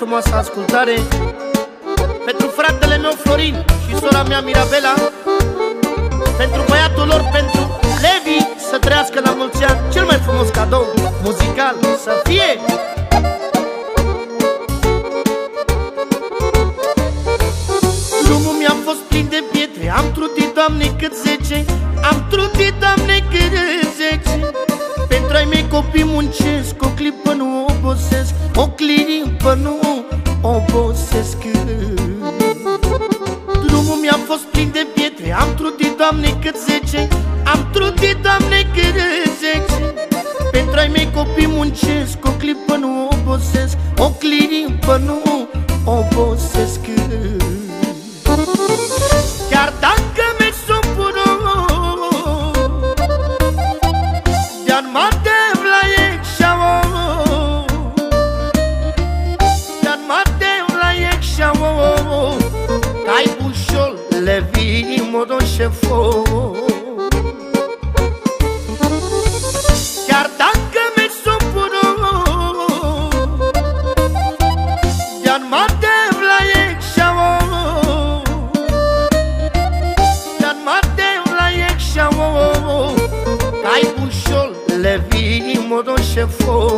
frumoasă ascultare pentru fratele meu Florin și sora mea Mirabela, pentru băiatul lor, pentru Levi, să trăiască la mulți ani. Cel mai frumos cadou muzical să fie. Drumul mi-a fost plin de pietre, am trudit, Doamne, cât 10. Am trudit, Doamne, cât 10. Pentru ai mei copii muncesc, o clipă nu obosesc, o clipă nu obosesc. Drumul mi-a fost plin de pietre, am trudit, Doamne, cât 10. Am trudit, Doamne, cât 10. Pentru ai mei copii muncesc, o clipă nu obosesc, o clipă nu obosesc. Chiar dacă mi-e supărut de-an Matev la Ecșau, de-an Matev la Ecșau, Cai Bușol, Levi, Modoșefo. Chiar dacă mi-e supărut de-an Matev la Ecșau, de-an Matev la Ecșau, Cai Bușol, Levi, Modoșefo.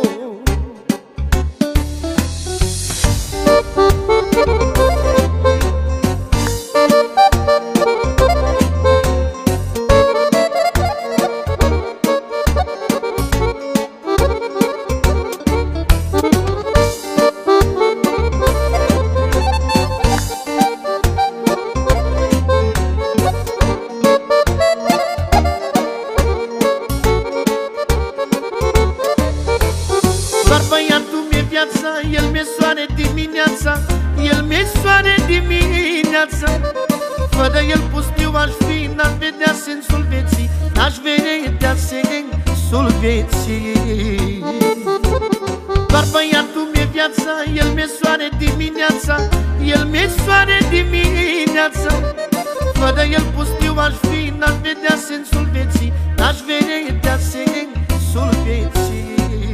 Doar băiatul mi-e viața, el mi-e soare dimineața, el mi-e soare dimineața. Fără el pustiu aș fi, n-aș vedea sensul vieții, n-aș vedea sensul vieții. Doar băiatul mi-e viața, el mi-e soare dimineața, el mi-e soare dimineața. Fără el pustiu aș fi, n-aș vedea sensul vieții, n-aș vedea sensul vieții.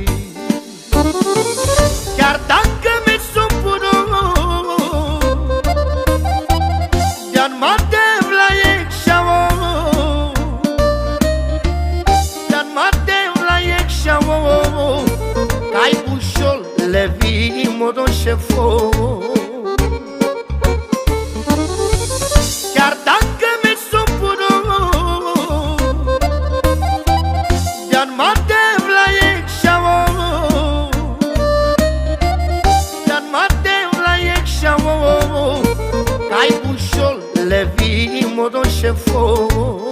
Chiar dacă mi-e supărut de-an Matev la Ecșau, de-an Matev la Ecșau, Cai Bușol, Levi, Modoșefo. Chiar dacă mi-e supărut de-an Matev la Ecșau, de-an Matev la Ecșau, Cai Bușol, Levi, Modoșefo.